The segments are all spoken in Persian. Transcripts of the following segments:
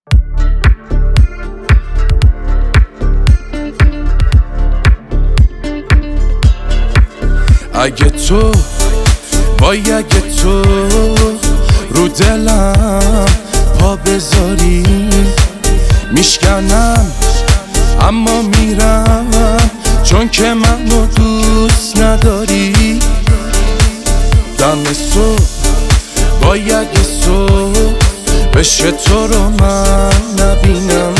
اگه تو اگه تو رو دلم پا بذاری میشکنم اما میرم، چون که منو دوست نداری. دم صبح اگه صبح بشه تو رو من نبینم،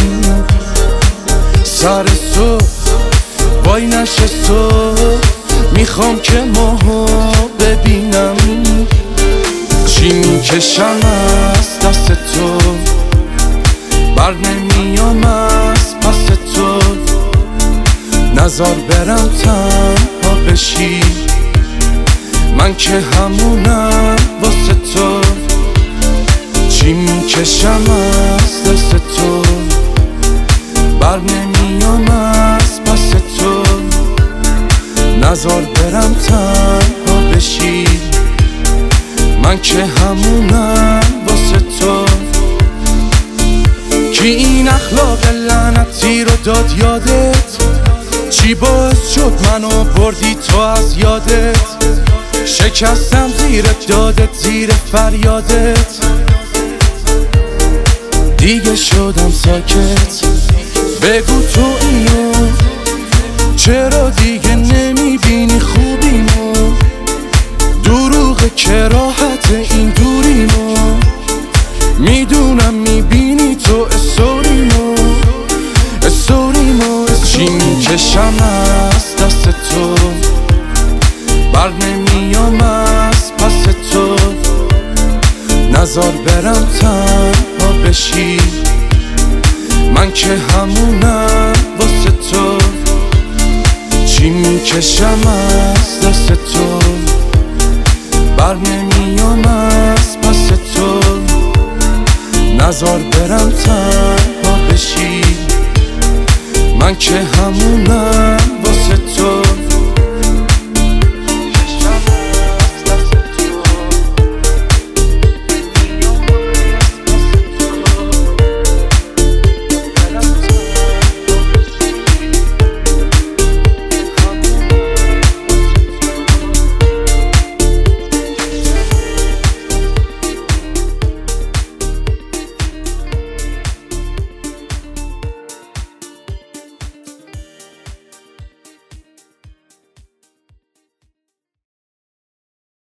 سر صبح وای نشه صبح میخوام که ماهو ببینم. چی میکشم از دست تو، بر نمیام از پس تو، نزار برم تنها بشی، من که همونم واسه تو. چی میکشم از دست تو، بر نمیام از پس تو، نزار برم تنها بشی، من که همونم واسه تو. کی این اخلاق لعنتی رو داد یادت؟ چی باعث شد منو بردی تو از یادت؟ شکستم زیر دادت، زیر فریادت، دیگه شدم ساکت. بگو تو اینو چرا دیگه نمیبینی خوبیمو؟ دروغه که راحت این دوریمو، میدونم میبینی تو استوریمو. چی میکشم از دست تو، بر نمیام از پس تو، نزار برم تنها بشی، من که همونم واسه تو. چی میکشم از دست تو، بر نمیام از پس تو، نزار برم تنها بشی، من که همونم